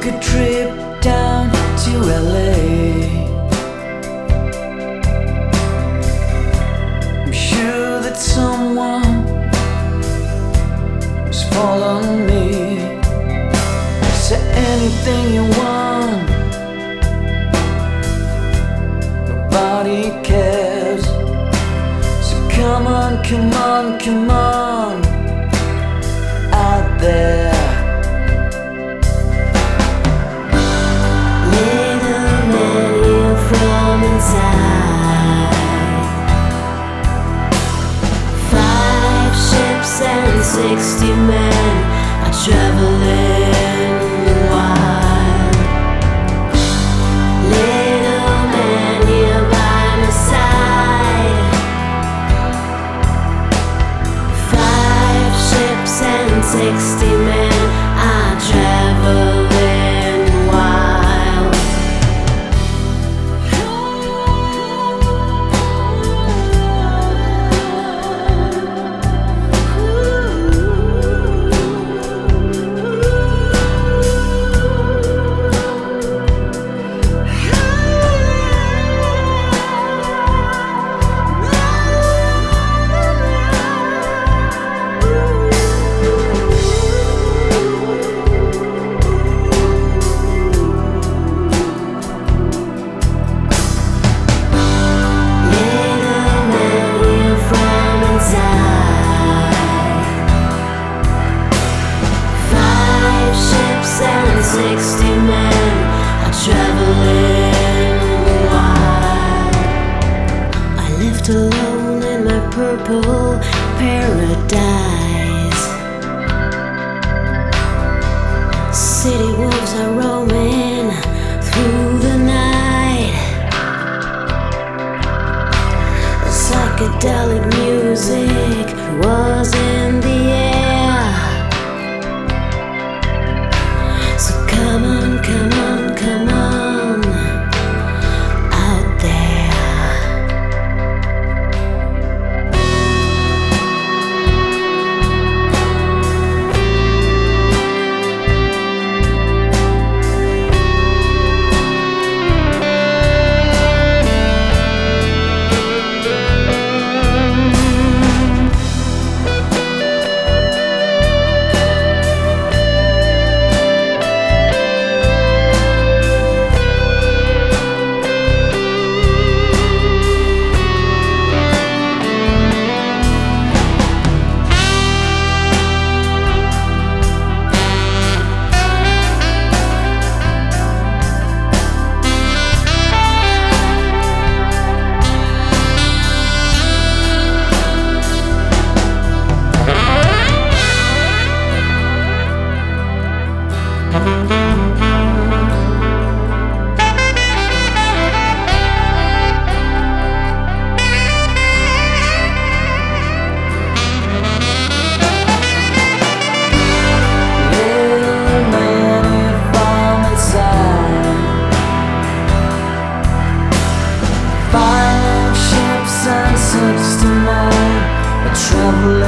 a trip down to LA. I'm sure that someone was following me. Say anything you want, nobody cares. So come on, come on, come on, out there. Five ships and 60 men are traveling wild. Little man here by my side. Five ships and 60 men are traveling wild. Alone in my purple paradise. City wolves are roaming through the night. Psychedelic music was in the air. So come on, come on, come on. Traveling